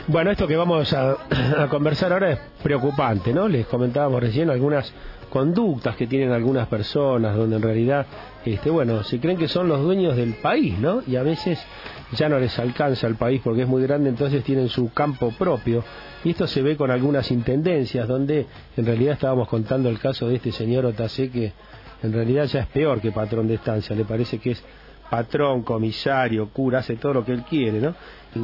Bueno, esto que vamos a conversar ahora es preocupante, ¿no? Les comentábamos recién algunas conductas que tienen algunas personas donde en realidad, bueno, se creen que son los dueños del país, ¿no? Y a veces ya no les alcanza el país porque es muy grande, entonces tienen su campo propio. Y esto se ve con algunas intendencias donde en realidad estábamos contando el caso de este señor Otacé, que en realidad ya es peor que patrón de estancia, le parece que es patrón, comisario, cura, hace todo lo que él quiere, ¿no?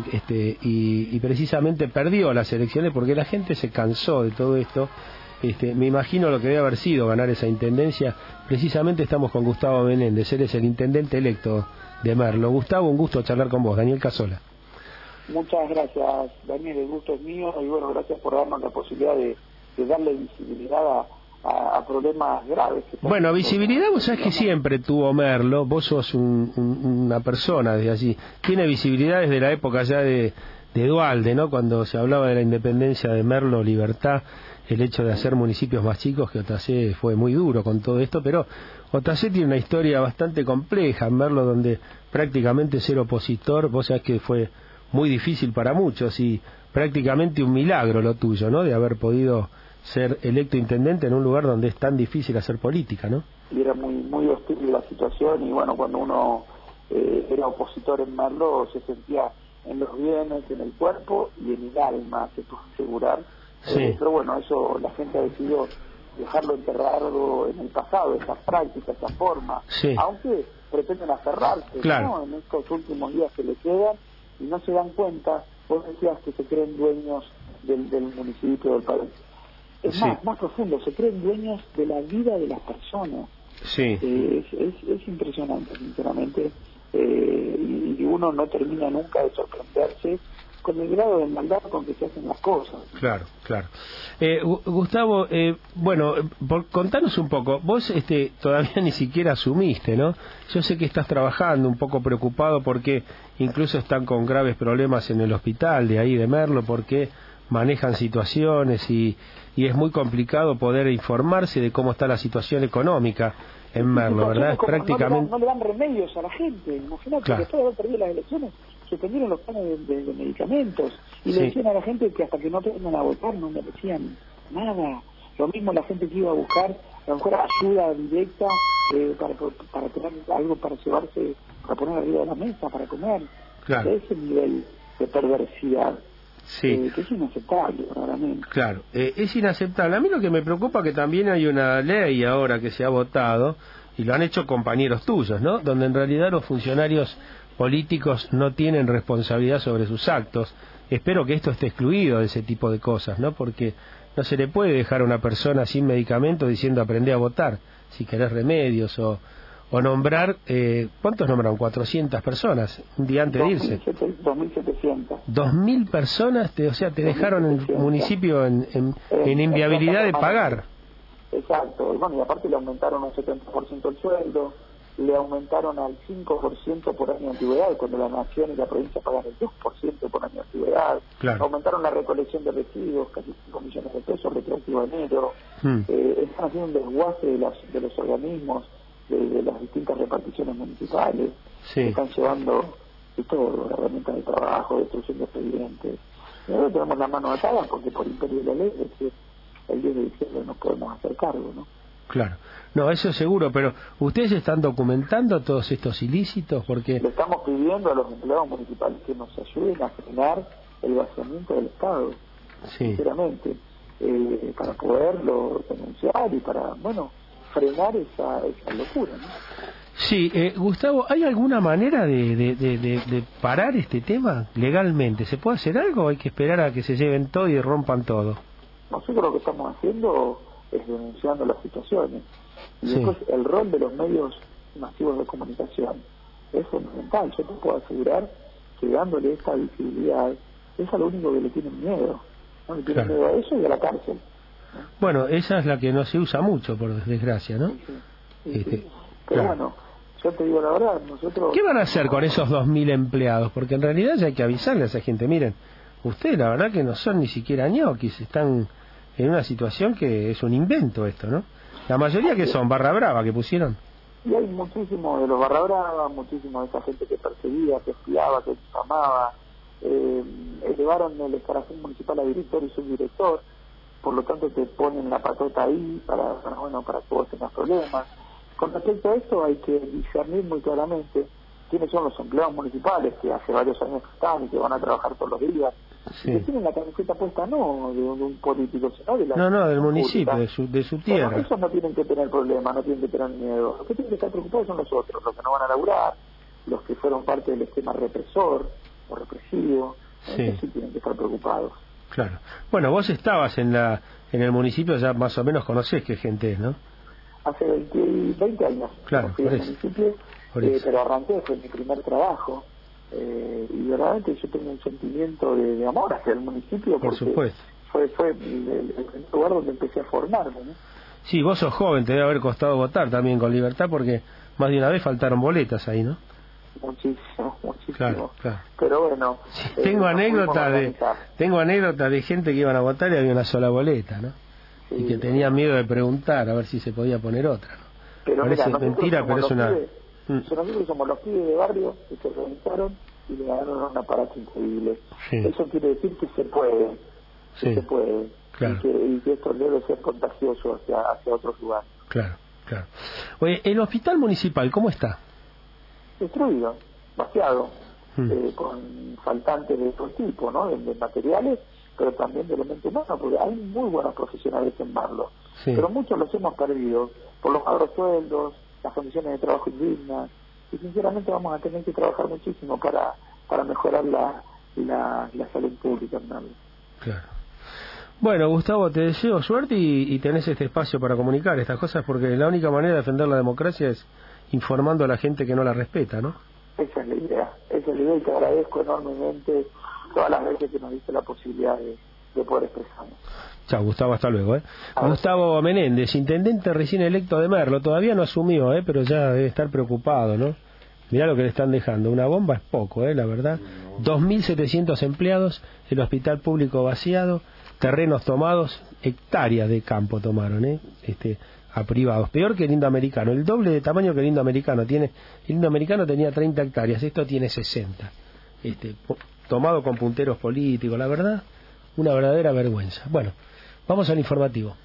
Y precisamente perdió las elecciones porque la gente se cansó de todo esto. Me imagino lo que debe haber sido ganar esa intendencia. Precisamente estamos con Gustavo Menéndez, él es el intendente electo de Merlo. Gustavo, un gusto charlar con vos. Daniel Casola. Muchas gracias, Daniel, el gusto es mío, y bueno, gracias por darnos la posibilidad de darle visibilidad a problemas graves. Bueno, visibilidad, vos sabés que siempre tuvo Merlo, vos sos una persona desde allí, tiene visibilidad desde la época ya de Duhalde, ¿no? Cuando se hablaba de la independencia de Merlo, libertad, el hecho de hacer municipios más chicos, que Otacé fue muy duro con todo esto, pero Otacé tiene una historia bastante compleja en Merlo, donde prácticamente ser opositor, vos sabés que fue muy difícil para muchos y prácticamente un milagro lo tuyo, ¿no? De haber podido ser electo intendente en un lugar donde es tan difícil hacer política, ¿no? Y era muy hostil la situación, y bueno, cuando uno era opositor en Merlo se sentía en los bienes, en el cuerpo y en el alma, te puedo asegurar. Sí. Pero bueno, eso la gente ha decidido dejarlo enterrado en el pasado, esa práctica, esa forma, sí, aunque pretenden aferrarse, claro, ¿no? En estos últimos días que le quedan, y no se dan cuenta. Vos decías que se creen dueños del municipio, del país. Es sí, más profundo, se creen dueños de la vida de las personas. Sí. Es impresionante, sinceramente, y uno no termina nunca de sorprenderse con el grado de maldad con que se hacen las cosas. Claro, claro. Gustavo, bueno, contanos un poco, vos todavía ni siquiera asumiste, ¿no? Yo sé que estás trabajando un poco preocupado porque incluso están con graves problemas en el hospital de ahí de Merlo, porque manejan situaciones y es muy complicado poder informarse de cómo está la situación económica en Merlo, ¿verdad? Es prácticamente... no le dan remedios a la gente. Imagínate, claro, que después de haber perdido las elecciones suspendieron los planes de medicamentos y le decían a la gente que hasta que no tengan a votar no merecían nada. Lo mismo la gente que iba a buscar a lo mejor ayuda directa para tener algo para llevarse, para poner arriba de la mesa, para comer. claro, Ese nivel de perversidad. Sí. Que es inaceptable, claramente. Claro, es inaceptable. A mí lo que me preocupa es que también hay una ley ahora que se ha votado, y lo han hecho compañeros tuyos, ¿no? Donde en realidad los funcionarios políticos no tienen responsabilidad sobre sus actos. Espero que esto esté excluido de ese tipo de cosas, ¿no? Porque no se le puede dejar a una persona sin medicamento diciendo aprende a votar, si querés remedios o nombrar, ¿cuántos nombraron? 400 personas un día antes de irse. 2.700. 2.000 personas, o sea, te dejaron el municipio en inviabilidad de pagar. Exacto, bueno, y aparte le aumentaron un 70% el sueldo, le aumentaron al 5% por año de antigüedad, cuando la nación y la provincia pagan el 2% por año de antigüedad. Claro. Aumentaron la recolección de residuos, casi 5 millones de pesos, retroactivo de enero. Están haciendo un desguace de los organismos, de las distintas reparticiones municipales. Sí. Están llevando de todo, herramientas de trabajo, destrucción de expedientes. Y ahora tenemos la mano atada porque por imperio de la ley, es decir, el 10 de diciembre no podemos hacer cargo, ¿no? Claro, no, eso seguro, pero ¿ustedes están documentando todos estos ilícitos? Porque le estamos pidiendo a los empleados municipales que nos ayuden a frenar el vaciamiento del Estado, sí, sinceramente, para poderlo denunciar y para, bueno, frenar esa locura, ¿no? Sí, Gustavo, ¿hay alguna manera de parar este tema legalmente? ¿Se puede hacer algo o hay que esperar a que se lleven todo y rompan todo? Nosotros lo que estamos haciendo es denunciando las situaciones. Y sí, después el rol de los medios masivos de comunicación es fundamental. Yo te puedo asegurar que dándole esta visibilidad es a lo único que le tienen miedo. ¿No? Le tienen claro, miedo a eso y a la cárcel, ¿no? Bueno, esa es la que no se usa mucho, por desgracia, ¿no? Sí. Pero claro, bueno, yo te digo la verdad, nosotros... ¿qué van a hacer con esos 2.000 empleados? Porque en realidad ya hay que avisarle a esa gente, miren, ustedes la verdad que no son ni siquiera ñoquis, están en una situación que es un invento esto, ¿no? La mayoría que son barra brava que pusieron. Y hay muchísimo de los barra brava, muchísimo de esa gente que perseguía, que espiaba, que difamaba, elevaron el escalafón municipal a director y subdirector, por lo tanto te ponen la patota ahí para que vos tengas problemas. Con respecto a esto hay que discernir muy claramente quiénes son los empleados municipales que hace varios años que están y que van a trabajar todos los días, y que tienen la camiseta puesta no de un político, sino de la del municipio, de su tierra. Bueno, esos no tienen que tener problemas, no tienen que tener miedo. Los que tienen que estar preocupados son los otros, los que no van a laburar, los que fueron parte del esquema represor o represivo. Esos sí tienen que estar preocupados. Claro. Bueno, vos estabas en el municipio, ya más o menos conocés qué gente es, ¿no? Hace 20 años. Claro, fui al municipio, pero arranqué, fue mi primer trabajo. Y verdaderamente yo tengo un sentimiento de amor hacia el municipio. Por supuesto. Fue el lugar donde empecé a formarme, ¿no? Sí, vos sos joven, te debe haber costado votar también con libertad, porque más de una vez faltaron boletas ahí, ¿no? Muchísimo. Claro. Pero bueno, sí, tengo anécdotas de gente que iban a votar y había una sola boleta, ¿no? Sí, y que tenían miedo de preguntar a ver si se podía poner otra, ¿no? Pero parece mira, mentira, pero es una... Nosotros somos los pibes de barrio que se organizaron y le ganaron un aparato increíble. Eso quiere decir que se puede, claro. y que esto debe ser contagioso hacia otros lugares. Claro. Oye, ¿el hospital municipal cómo está? Destruido, vaciado, con faltantes de todo tipo, ¿no? De materiales, pero también de elementos humanos, porque hay muy buenos profesionales en Merlo, pero muchos los hemos perdido por los bajos sueldos, las condiciones de trabajo indignas, y sinceramente vamos a tener que trabajar muchísimo para mejorar la salud pública en Merlo. Claro. Bueno, Gustavo, te deseo suerte y tenés este espacio para comunicar estas cosas, porque la única manera de defender la democracia es informando a la gente que no la respeta, ¿no? Esa es la idea, y te agradezco enormemente todas las veces que nos diste la posibilidad de poder expresarnos. Chao, Gustavo, hasta luego. Gustavo Menéndez, intendente recién electo de Merlo, todavía no asumió, pero ya debe estar preocupado, ¿no? Mirá lo que le están dejando, una bomba es poco, la verdad. 2.700 empleados, el hospital público vaciado, terrenos tomados, hectáreas de campo tomaron, a privados, peor que el Lindo Americano, el doble de tamaño que el Lindo Americano. El Lindo Americano tenía 30 hectáreas, esto tiene 60, tomado con punteros políticos, la verdad, una verdadera vergüenza. Bueno, vamos al informativo.